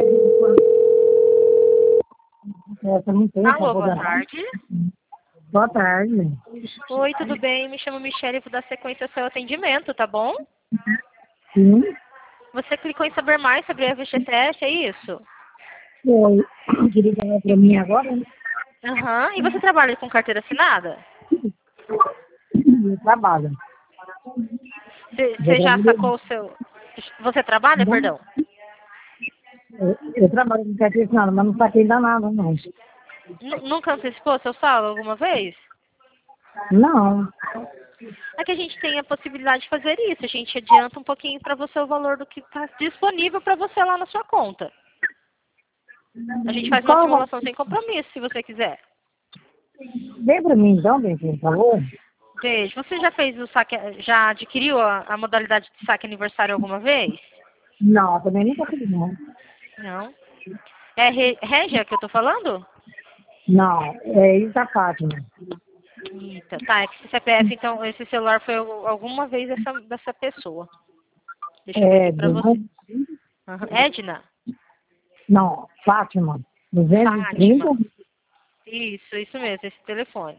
Essa não tem. Alô, boa tarde. Boa tarde. Oi, tudo bem? Me chamo Michelle e vou dar sequência ao seu atendimento, tá bom? Sim. Você clicou em saber mais sobre a FGTS, é isso? Oi. Queria falar para mim agora, né? Aham. E você trabalha com carteira assinada? Eu trabalho. Você já sacou o seu... Você trabalha, perdão? Eu trabalho com carteira assinada, mas não saquei ainda nada, não. Nunca antecipou seu saldo alguma vez? Não. É que a gente tem a possibilidade de fazer isso. A gente adianta um pouquinho para você o valor do que está disponível para você lá na sua conta. A gente faz uma Qual vai... simulação sem compromisso, se você quiser. Vem para mim então, bem, por favor. Veja, você já fez o saque, já adquiriu a modalidade de saque aniversário alguma vez? Não, também nunca fiz, não. Não. É Régia que eu tô falando? Não, é isso a Fátima. Eita, tá, é que esse CPF, então, esse celular foi alguma vez dessa pessoa. Deixa eu ver É, aqui pra você. Aham. Edna? não, Fátima. 230 Fátima. Isso mesmo, esse telefone.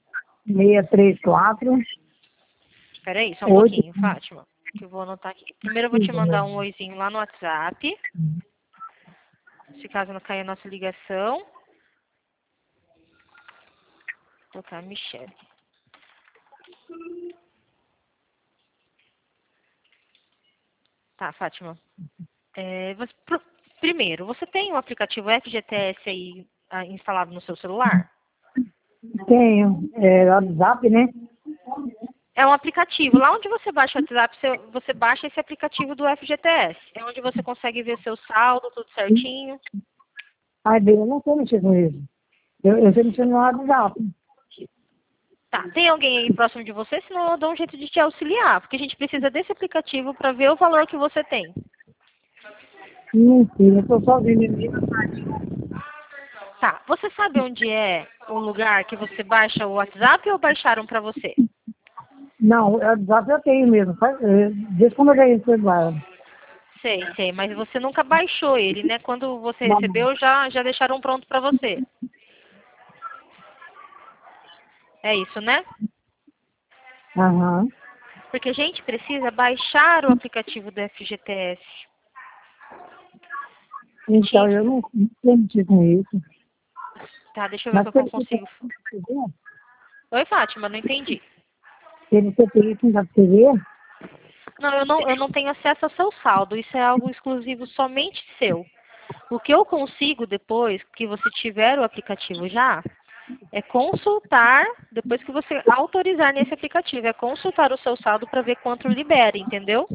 634 Peraí, só um 8. pouquinho, Fátima, que eu vou anotar aqui. Primeiro eu vou te mandar um oizinho lá no WhatsApp, se caso não caia a nossa ligação. Vou colocar Michelle. Tá, Fátima. Primeiro, você tem o aplicativo FGTS aí instalado no seu celular? Tenho, é WhatsApp, né? É um aplicativo. Lá onde você baixa o WhatsApp, você baixa esse aplicativo do FGTS. É onde você consegue ver seu saldo, tudo certinho. Ai, bem, eu não sei mexer com isso. Eu sei mexer no WhatsApp. Tá, tem alguém aí próximo de você? Senão eu dou um jeito de te auxiliar. Porque a gente precisa desse aplicativo para ver o valor que você tem. Mentira, eu tô sozinho mesmo. Tá, você sabe onde é o lugar que você baixa o WhatsApp ou baixaram para você? Não, o WhatsApp eu tenho mesmo. Desde quando eu ganhei esse celular. Sei, mas você nunca baixou ele, né? Quando você Não. recebeu, já deixaram pronto para você. É isso, né? Aham. Porque a gente precisa baixar o aplicativo do FGTS. Então, eu não sei mexer com isso. Tá, deixa eu ver Mas o que eu pelo consigo. CPF, Oi, Fátima, não entendi. pelo CPF, dá pra você ver? Não, eu não tenho acesso ao seu saldo. Isso é algo exclusivo somente seu. O que eu consigo depois que você tiver o aplicativo já é consultar, depois que você autorizar nesse aplicativo, é consultar o seu saldo para ver quanto libera, entendeu?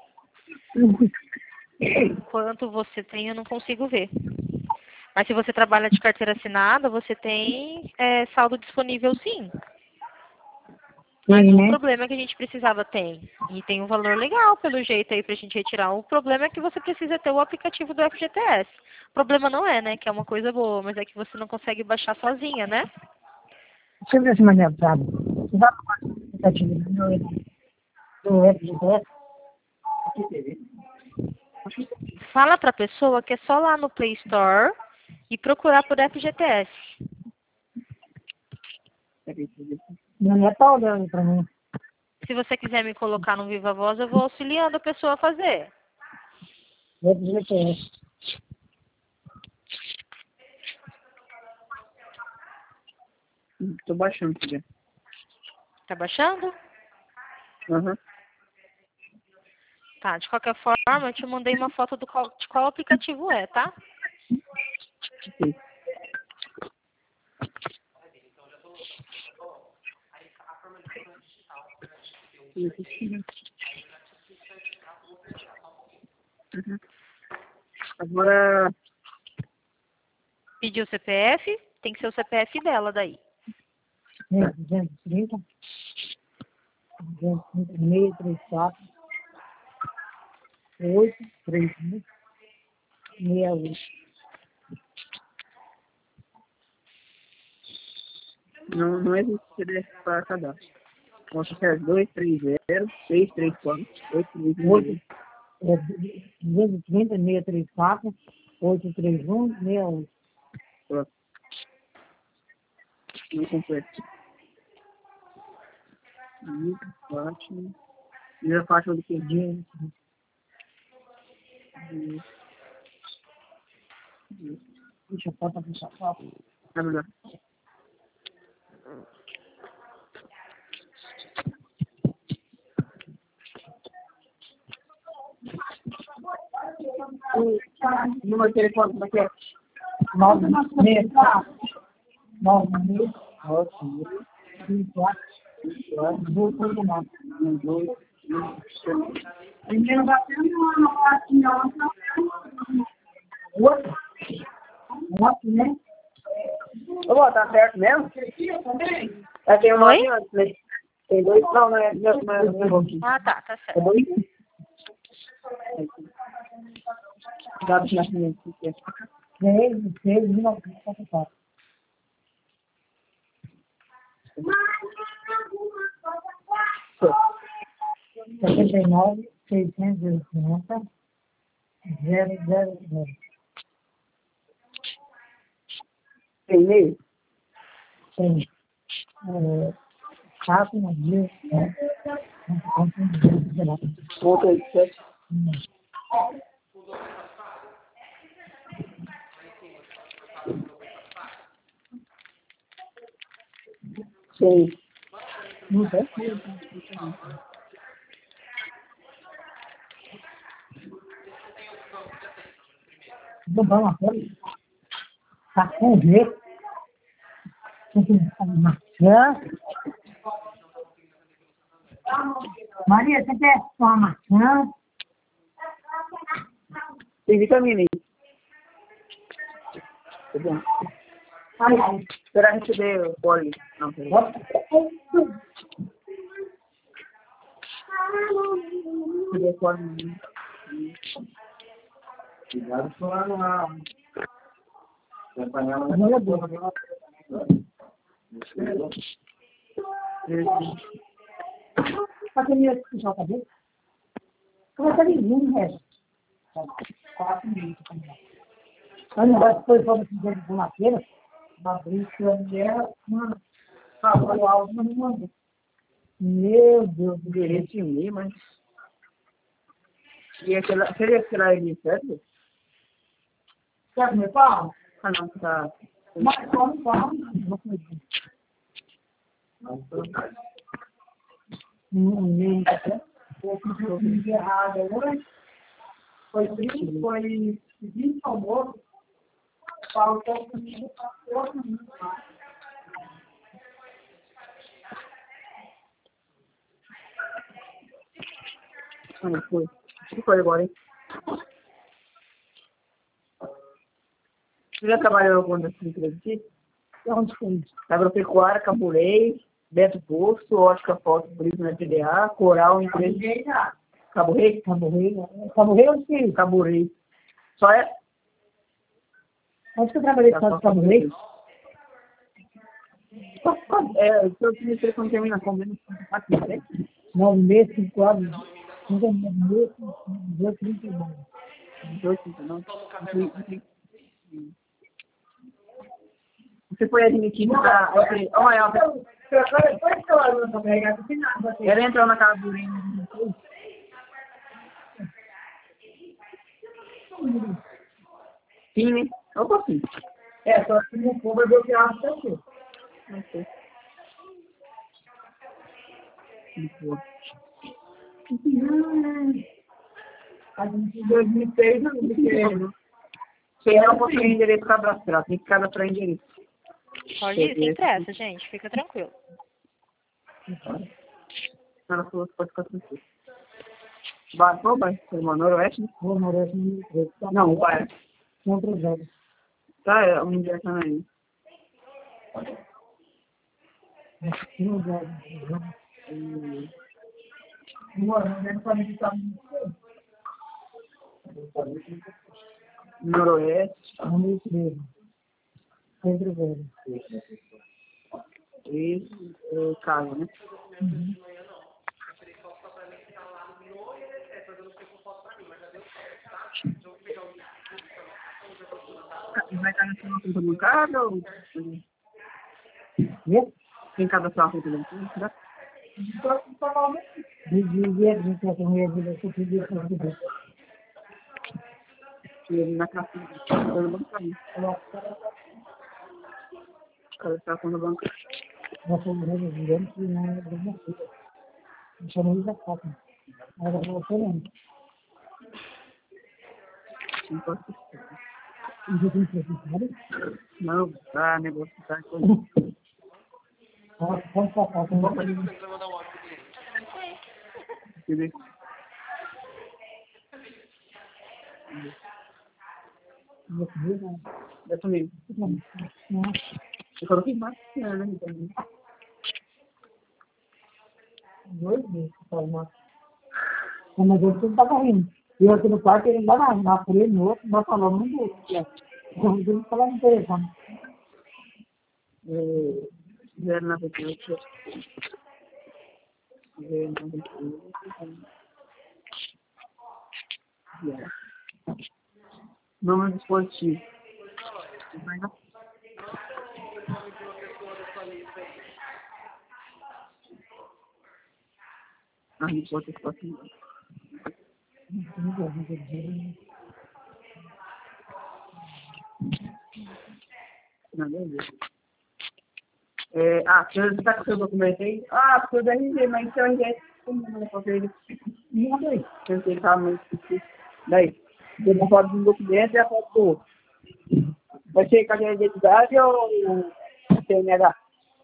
Quanto você tem, eu não consigo ver. Mas se você trabalha de carteira assinada, você tem saldo disponível sim. Mas Sim, o né? problema é que a gente precisava ter. E tem um valor legal pelo jeito aí pra gente retirar. O problema é que você precisa ter o aplicativo do FGTS. O problema não é, né, que é uma coisa boa, mas é que você não consegue baixar sozinha, né? Deixa eu ver se mais sabe. Você sabe qual é o aplicativo do FGTS? Fala pra pessoa que é só lá no Play Store e procurar por FGTS. Minha neta tá olhando pra mim. Se você quiser me colocar no Viva Voz, eu vou auxiliando a pessoa a fazer. FGTS. Tô baixando, filha. Tá baixando? Aham. Tá, de qualquer forma, eu te mandei uma foto de qual aplicativo é, tá? Ok. Uhum. Agora, Pediu o CPF, tem que ser o CPF dela daí. 230, 634, 8, 3, 68. não existe CDF para cadastro. Nossa, é 230 634 8, 836. é, 230, 634, 83161. Pronto. Não completo. Fátima. E a Fátima do que? Deixa eu botar aqui essa foto. É melhor. O número de telefone, como é que é? 964 96 Primeiro batendo uma aqui, outro, né? Ô, tá certo mesmo? É, tem um Oi? nome antes, né? Tem dois, não é aqui. Ah, tá É certo. dois? Dado de nascimento. 1944. Foi. 79, 680, 000. Tem e-mail? Tem. Fátima, Dias, Ponto 87. Sim. não sei. Vou dar uma coisa. Tá com jeito. Maçã. Maria, você quer uma maçã? Tem vitamina aí. Tá bom. Ai, ai. Espera a gente ver o poli. Não, peraí. Cadê o poli? Cuidado com lá no ar. Agora é boa. Fazer minha puxar a cabeça. Como é que ele viu, né? 4 minutos. Aí não vai depois vamos fazer de uma feira. Uma briga mulher, mano. Falou o áudio, mas não mandou. Meu Deus do céu. Direito de mim, mas. E aquela. Seria aquela ali, certo? Quer comer pão? Ah, não, tá. Mas come pão. Vou comer. Nem comida errada hoje. Foi triste, foi seguinte almoço. Faltou comida para outro mundo. Ah, foi. O que foi agora, hein? Você já trabalhou com essa empresa aqui? Onde foi isso? Agropecuária, Camburei, Beto Posto, Ótica Foto, Brismo na PDA, Coral, empresa. Cabo Rei? Cabo Rei. Cabo Rei onde que é isso? Cabo Rei. Só é? Onde que eu trabalhei com o Cabo Rei? É, o seu telefone termina com menos 4, né? 9654 239. 239. Você foi admitido para. Olha, ela entrou na casa do Lino. Sim, né? Eu consigo. É, só que não for, vai bloquear a pessoa. Não sei. A gente em 2006 não bloqueia. Você não consegue endereço cadastrar, tem que cadastrar endereço. Pode ir, sem pressa, gente. Fica tranquilo. Ela falou que pode ficar tranquilo. Qual bairro? Noroeste? Né? Vou morar aqui no Não, o bairro. Contra os jogos. Tá, é um dia também. Não joga. Não pode estar Noroeste. no mesmo. Sempre velho. E casa, né? Uhum. vai estar na sua conta bancária ou... Viu? Tem cada sua conta bancária? Dizia que a mulher dele que pedia para ele. Ele na casa da bancária. Cada sua conta bancária. Nós fomos resolvendo que não é bem assim. Eu chamei da casa. Mas eu vou não. Não posso. E já tem precisado? Não, tá, negócio tá coisa. Vamos passar com uma coisa. Entendeu? Eu também. Eu coloquei bacana, né? Dois meses, mas ele estava rindo. E eu aqui no quarto, ele lá na frente, no outro, nós falamos um do outro. Então, ele falava no telefone. Vieram na pessoa. Vieram na pessoa. Nome dispositivo. Ah, não pode ter assim. Nada a ver. Você está com o seu documento aí? Porque o da RG, mas seu RG, como não pode ter ele? Não, daí. Ele tá muito difícil. Daí, você não pode um documento e a foto do outro. Vai ser carteira de identidade ou CNH?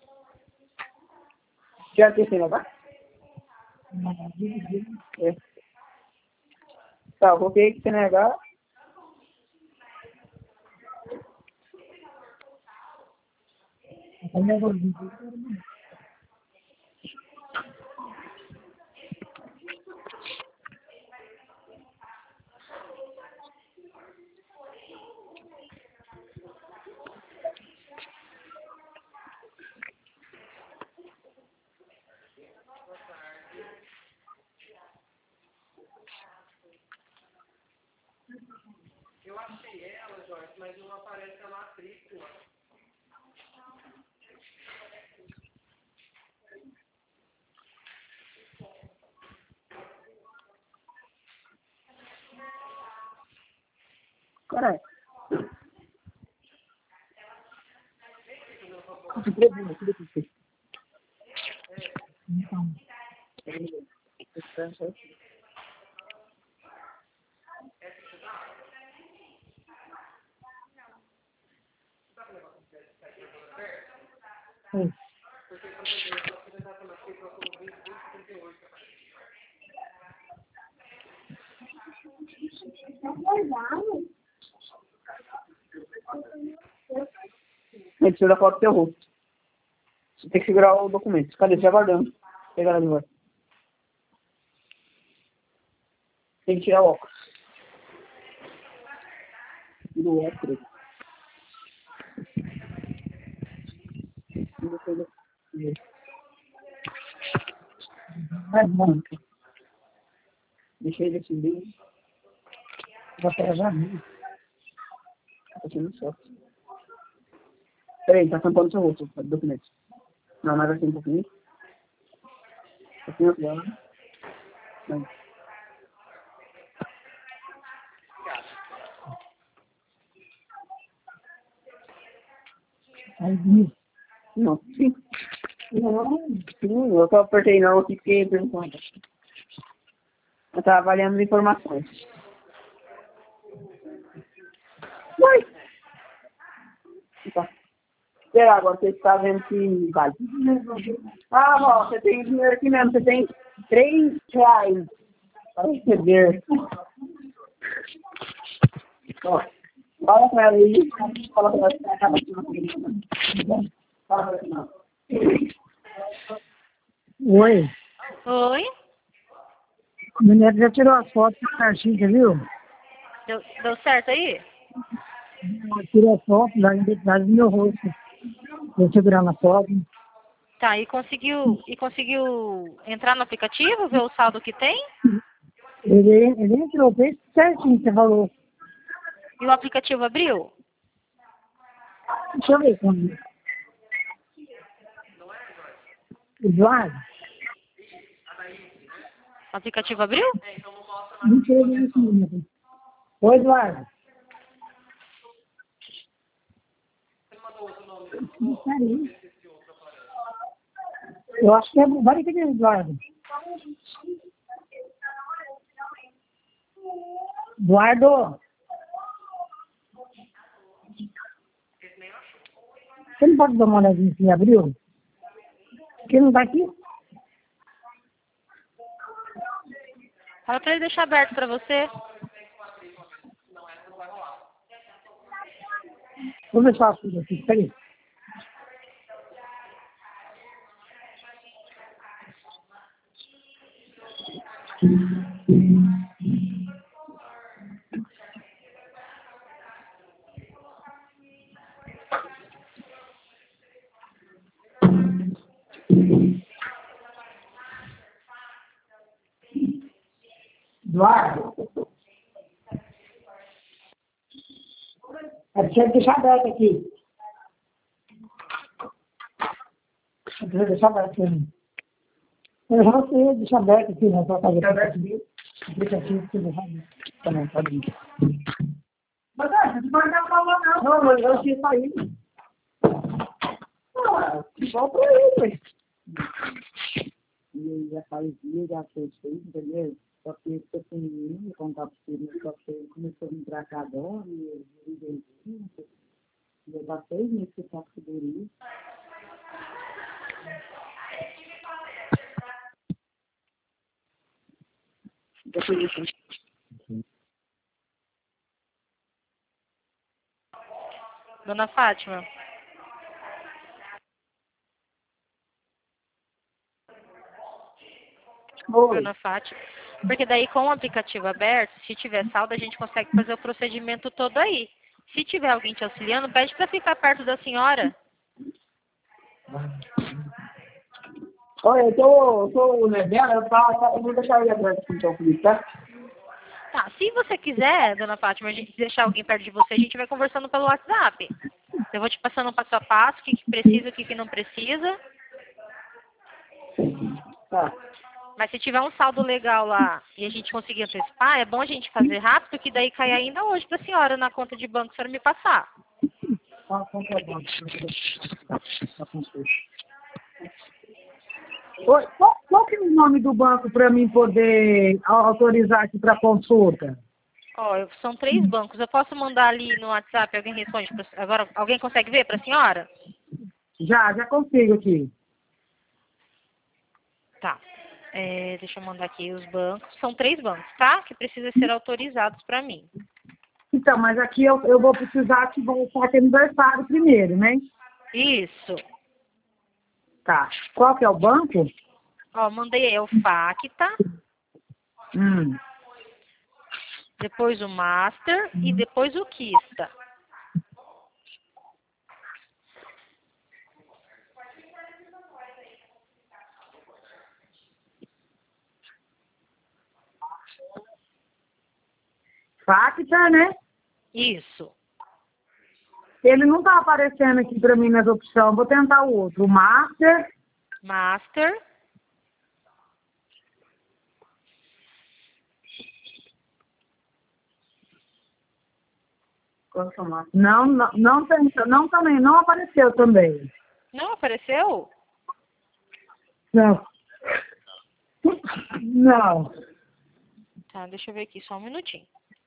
Já tem CNH? É. Tá, eu coloquei aqui CNH. Eu achei ela, Jorge, mas não aparece a matrícula. Correto. Ele tira a foto do teu rosto. Você tem que segurar o documento. Cadê? Já guardando. Pegar ela de volta. Tem que tirar o óculos. Tira o óculos. Deixa ele assim bem. Vai pegar já mesmo. Tá tirando foto. Peraí, tá tampando o seu rosto, o documento. Não, mais assim um pouquinho. Um pouquinho aqui, ó. Não. Aí, isso. Não, sim. Não. Sim, eu só apertei não aqui porque perguntando. Eu tava avaliando as informações. Vai! Tá. Será agora você está vendo que vale? Ó, você tem dinheiro aqui mesmo, você tem R$3 para receber. Ó, fala com ela aí, fala com ela que acaba aqui na frente. Fala com ela não. Oi. Oi? O menino já tirou as fotos do Caxias, viu? Deu certo aí? Tirou as fotos da identidade do meu rosto. Eu segurando a foto. Tá, e conseguiu entrar no aplicativo, ver o saldo que tem? Ele entrou, fez certinho, você falou. E o aplicativo abriu? Deixa eu ver como. Eduardo? O aplicativo abriu? Não sei nesse número. Oi, Eduardo. Peraí. Eu acho que é. Vai que é Eduardo. Eduardo. Você não pode dar uma olhadinha se abriu? Quem não tá aqui? Fala pra ele deixar aberto pra você. Vou deixar as coisas aqui, peraí. Eduardo. Deixa eu deixar aberto aqui. Deixa eu deixar aberto aqui. Eu já sei deixar aberto aqui na sua casa. Deixa aberto aqui. Aplicativo que eu vou também, pode ir. Mas você vai dar uma não. Não, mas eu tinha saído. Ah, só pra ele. E já fazia, já fez isso, entendeu? Só que ele ficou pequenininho, contar para você, só que ele começou a vir para cá agora, e ele veio junto, e eu já 6 meses que eu faço seguro. Dona Fátima. Oi. Dona Fátima. Porque daí com o aplicativo aberto, se tiver saldo, a gente consegue fazer o procedimento todo aí. Se tiver alguém te auxiliando, pede pra ficar perto da senhora. Olha, eu tô levando, eu vou deixar ele atrás aqui então, Felipe, tá? Tá, se você quiser, Dona Fátima, a gente deixar alguém perto de você, a gente vai conversando pelo WhatsApp. Eu vou te passando passo a passo, o que precisa, o que não precisa. Tá. Mas se tiver um saldo legal lá e a gente conseguir antecipar, é bom a gente fazer rápido, que daí cai ainda hoje pra senhora na conta de banco, se a senhora me passar. Tá bom. Oi, qual que é o nome do banco para mim poder autorizar aqui para consulta? Ó, são 3 bancos. Eu posso mandar ali no WhatsApp, alguém responde. Agora, alguém consegue ver pra senhora? Já consigo aqui. Tá. Deixa eu mandar aqui os bancos. São 3 bancos, tá? Que precisam ser autorizados pra mim. Então, mas aqui eu vou precisar que voltar aqui aniversário primeiro, né? Isso. Tá. Qual que é o banco? Ó, mandei aí o Facta, depois o Master e depois o Kista. Facta, né? Isso. Ele não tá aparecendo aqui para mim nas opções. Vou tentar o outro. O Master. Master. Não também, não apareceu também. Não apareceu? Não. Não. Tá, deixa eu ver aqui, só um minutinho.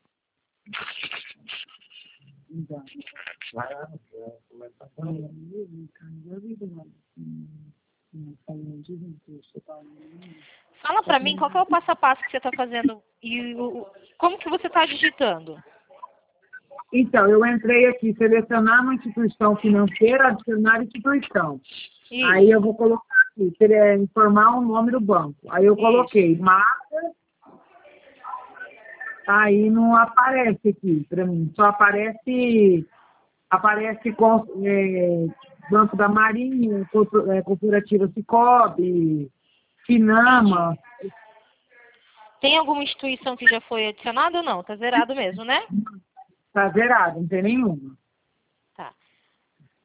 Fala pra mim qual que é o passo a passo que você tá fazendo e como que você tá digitando. Então, eu entrei aqui, selecionar uma instituição financeira, adicionar instituição. Isso. Aí eu vou colocar aqui, informar o nome do banco. Aí eu coloquei Master. Aí não aparece aqui para mim, só aparece Banco da Marinha, Cooperativa Cicobi, Finama. Tem alguma instituição que já foi adicionada ou não? Tá zerado mesmo, né? Tá zerado, não tem nenhuma. Tá.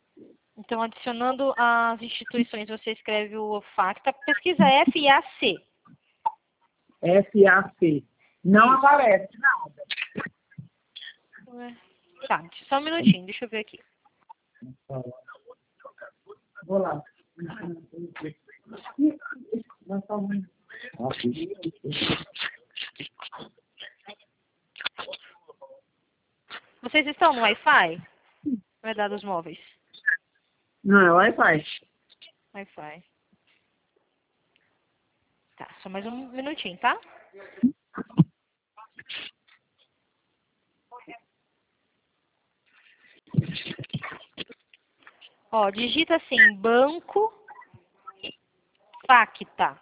Então, adicionando as instituições, você escreve o FACTA, pesquisa FAC. FAC. Não Isso. aparece nada. Tá, só um minutinho, deixa eu ver aqui. Vou lá. Vocês estão no Wi-Fi? Vai dar dos móveis. Não, é Wi-Fi. Wi-Fi. Tá, só mais um minutinho, tá? Ó, digita assim, banco FACTA.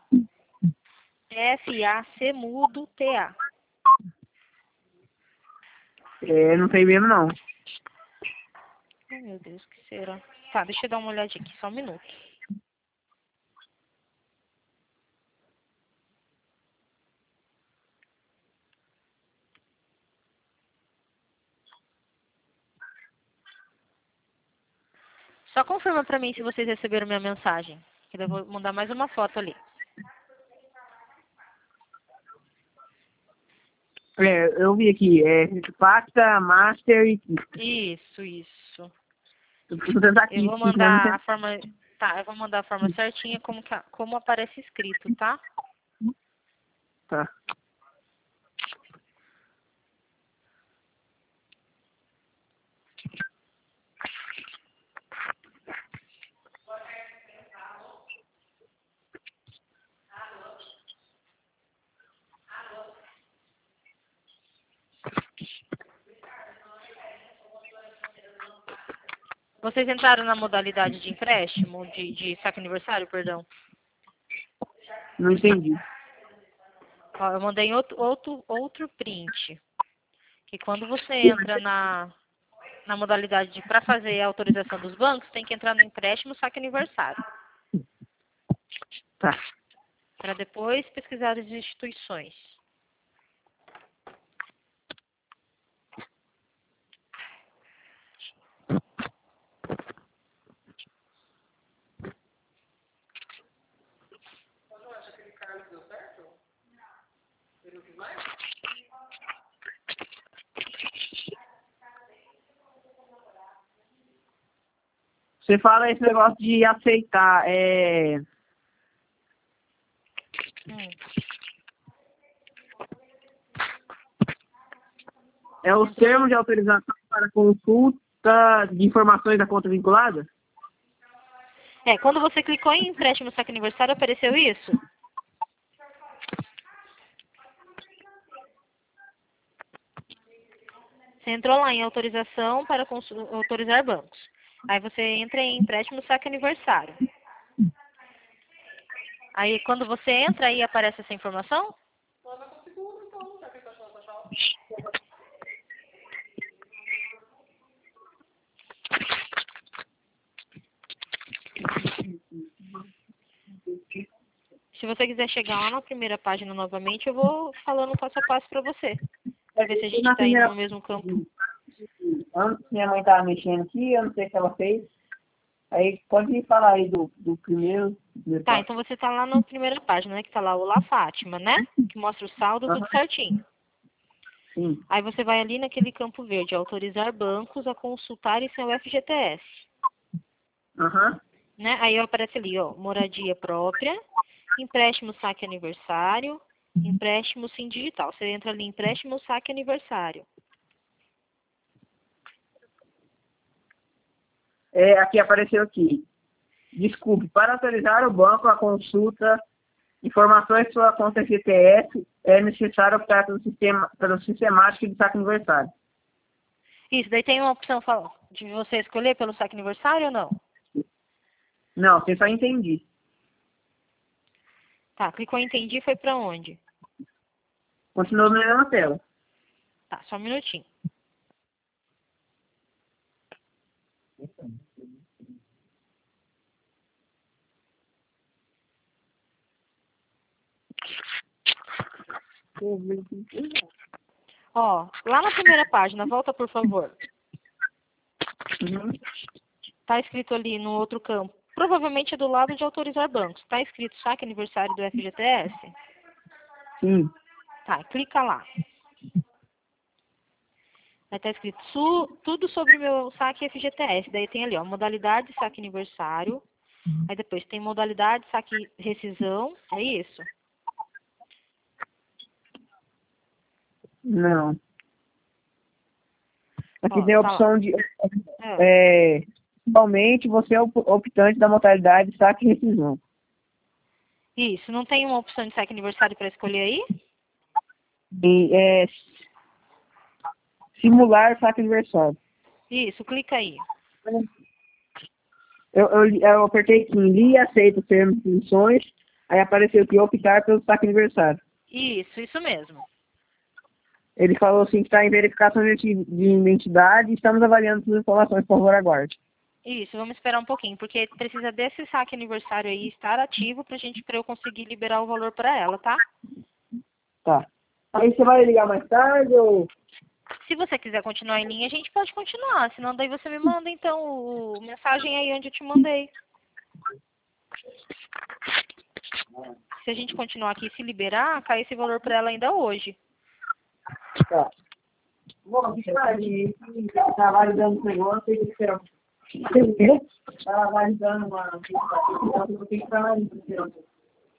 FAC mudo TA. Não tem mesmo, não. Ai, meu Deus, que será? Tá, deixa eu dar uma olhadinha aqui, só um minuto. Só confirma pra mim se vocês receberam minha mensagem. Que eu vou mandar mais uma foto ali. Eu vi aqui, Pacta, Master e... Isso. Tô tentando aqui. Eu vou mandar a forma... Tá, eu vou mandar a forma certinha como aparece escrito, tá? Tá. Vocês entraram na modalidade de empréstimo, de saque aniversário, perdão? Não entendi. Ó, eu mandei outro print. Que quando você entra na modalidade para fazer a autorização dos bancos, tem que entrar no empréstimo saque aniversário. Tá. Para depois pesquisar as instituições. Você fala esse negócio de aceitar, É os termos de autorização para consulta de informações da conta vinculada? Quando você clicou em empréstimo saque aniversário, apareceu isso? Você entrou lá em autorização para autorizar bancos. Aí você entra em empréstimo saque aniversário. Aí quando você entra, aí aparece essa informação? Se você quiser chegar lá na primeira página novamente, eu vou falando passo a passo para você. Para ver se a gente está indo no mesmo campo. Antes minha mãe estava mexendo aqui, eu não sei o que ela fez. Aí pode me falar aí do primeiro. Tá, então você está lá na primeira página, né? Que está lá Olá Fátima, né? Que mostra o saldo, tudo certinho. Sim. Aí você vai ali naquele campo verde, autorizar bancos a consultarem seu FGTS. Né? Aí aparece ali, ó, moradia própria, empréstimo saque aniversário, empréstimo sim digital. Você entra ali, empréstimo saque aniversário. Aqui apareceu aqui. Desculpe, para autorizar o banco a consulta informações de sua conta FGTS, é necessário optar pelo sistemático de saque aniversário. Isso, daí tem uma opção de você escolher pelo saque aniversário ou não? Não, você só entendi. Tá, clicou em entendi, foi pra onde? Continuou na mesma tela. Tá, só um minutinho. Ó, lá na primeira página, volta por favor. Tá escrito ali no outro campo. Provavelmente é do lado de autorizar bancos. Tá escrito saque aniversário do FGTS? Sim. Tá, clica lá. Aí tá escrito tudo sobre o meu saque FGTS. Daí tem ali, ó, modalidade saque aniversário. Aí depois tem modalidade saque rescisão. É isso? Não. Aqui Ó, tem a tá lá. opção de... É. Principalmente você é o optante da modalidade saque e rescisão. Isso, não tem uma opção de saque aniversário para escolher aí? E simular saque aniversário. Isso, clica aí. Eu apertei aqui em li e aceito termos e condições, aí apareceu aqui optar pelo saque aniversário. Isso mesmo. Ele falou assim que está em verificação de identidade e estamos avaliando suas informações, por favor, aguarde. Isso, vamos esperar um pouquinho, porque precisa desse saque aniversário aí estar ativo para eu conseguir liberar o valor para ela, tá? Tá. Aí você vai ligar mais tarde ou... Se você quiser continuar em linha, a gente pode continuar, senão daí você me manda então o mensagem aí onde eu te mandei. Se a gente continuar aqui e se liberar, cai esse valor para ela ainda hoje. Tá. Bom, tá validando o negócio, tem que esperar. Tá validando uma... Tem que esperar um pouco.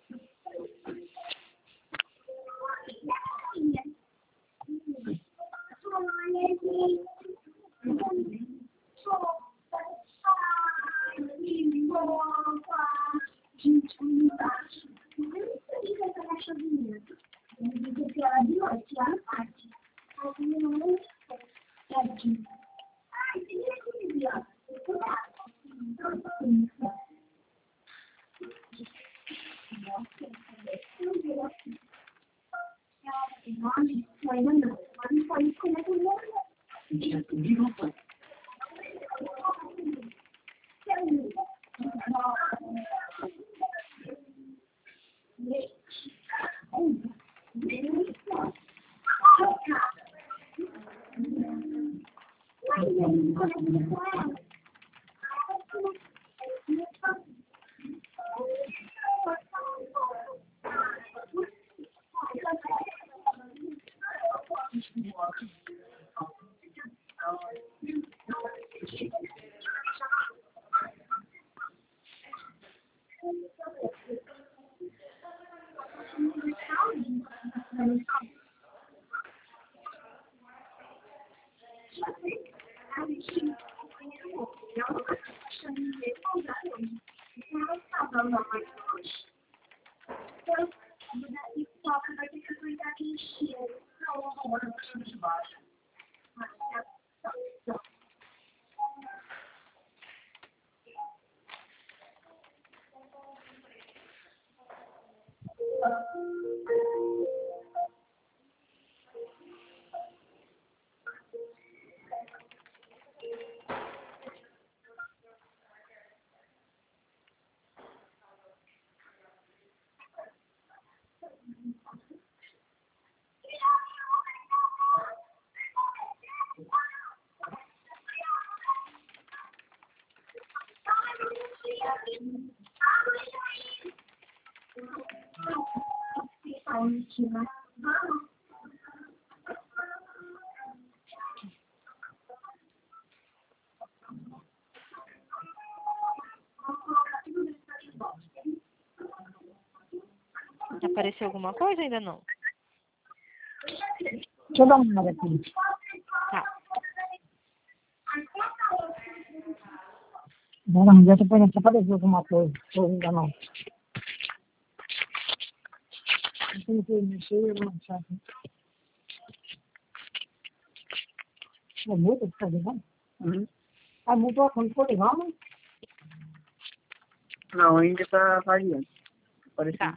Apareceu alguma coisa? Ainda não. Deixa eu dar uma olhada aqui. Tá. Não deu pra gente aparecer alguma coisa. Ou ainda não. Eu tenho que mexer e lançar aqui. É muito que tá ligando? Ah, mudou quando for legal, né? Não, ainda está variando. Tá.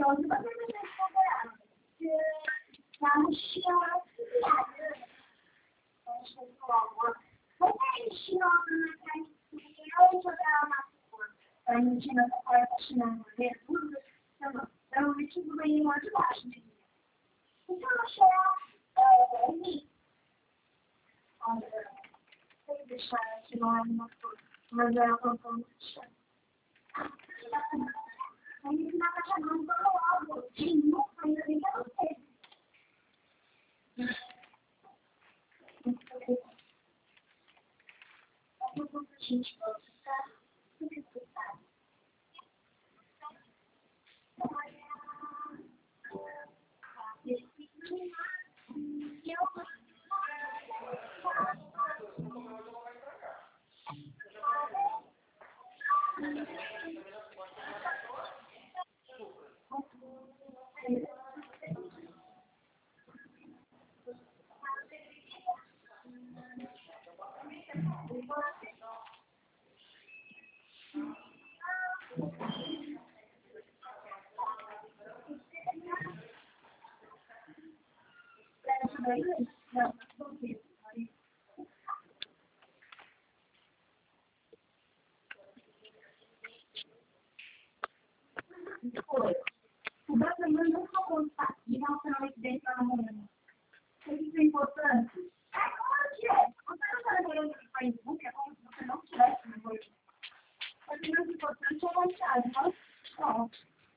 O brasileiro não só conta de relacionamento dentro da manhã. Isso é importante. É claro que é. Você não está namorando no Facebook, é como se você não tivesse namorando. Mas o mais importante é a mensagem, não? Não.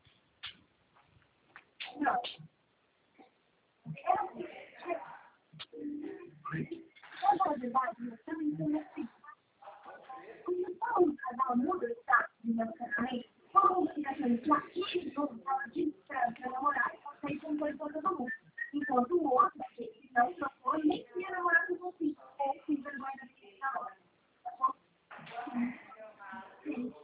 Não. Na verdade, eu também tenho assim. Quando o casal muda o status de relacionamento, como fica aquele plaquinho do fala de pra namorar, você aí compõe com todo mundo. Enquanto o outro, que não trocou, nem queria namorar com você. Ou se vergonha da vida na hora. Tá bom? Sim.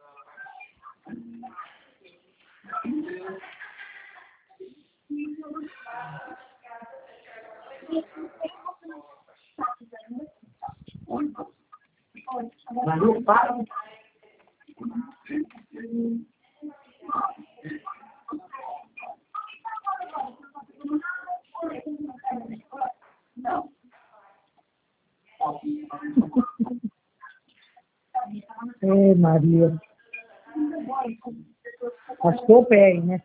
Mas não para. É, Maria. Passou o pé aí, né?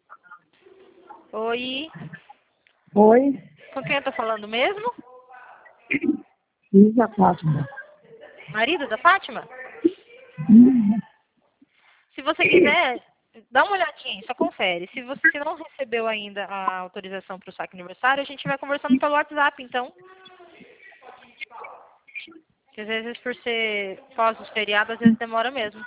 Oi, Oi. com quem eu tô falando mesmo? Fiz a Fátima. Marido da Fátima? Se você quiser, dá uma olhadinha, só confere. Se você não recebeu ainda a autorização para o saque aniversário, a gente vai conversando pelo WhatsApp, então. Porque às vezes, por ser pós os feriados, às vezes demora mesmo.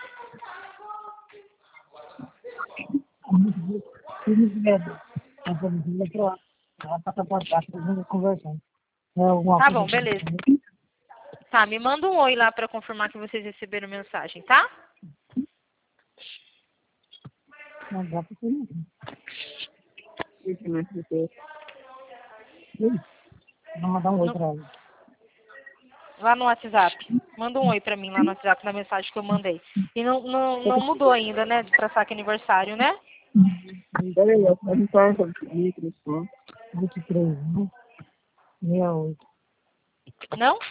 Fiz medo. A família pra ela passar pra baixo, pra gente conversando. É alguma Tá coisa bom, beleza. Tá, me manda um oi lá para confirmar que vocês receberam mensagem, tá? Não dá pra ser. Isso, né? Porque Vamos mandar um oi pra ela. Lá no WhatsApp. Manda um oi pra mim lá no WhatsApp, na mensagem que eu mandei. E não mudou ainda, né? Pra saque aniversário, né? peraí, eu vou entrar no microfone. 23, né? 68. Não?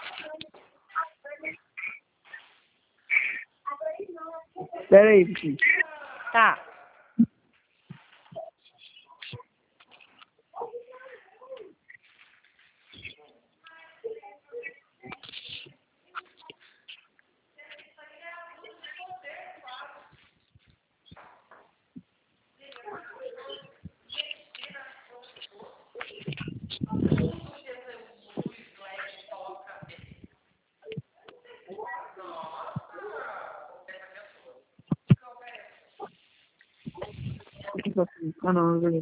Peraí, Vitinho. Tá. Ah, não, beleza.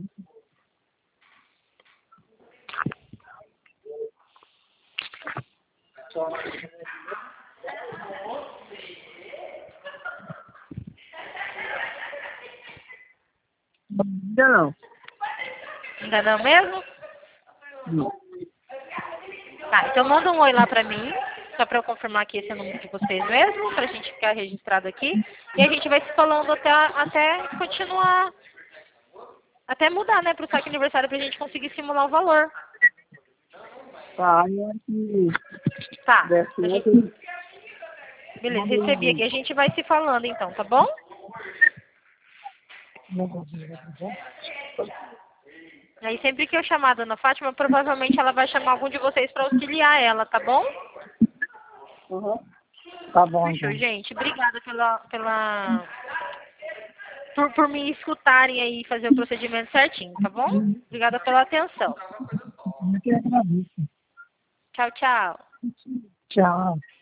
Ainda não. Ainda não mesmo? Não. Tá, então manda um oi lá pra mim, só pra eu confirmar que esse é o número de vocês mesmo, pra gente ficar registrado aqui. E a gente vai se falando até continuar, até mudar, né, pro saque aniversário pra gente conseguir simular o valor. Tá, aí é que Tá. desce A gente- outro. Beleza, recebi aqui. A gente vai se falando então, tá bom? Não consigo acreditar. Aí sempre que eu chamar a dona Fátima, provavelmente ela vai chamar algum de vocês pra auxiliar ela, tá bom? Uhum. Tá bom, Fechou, então. gente. Obrigada por me escutarem aí e fazer o procedimento certinho, tá bom? Obrigada pela atenção. Eu que agradeço. Tchau, tchau. Tchau.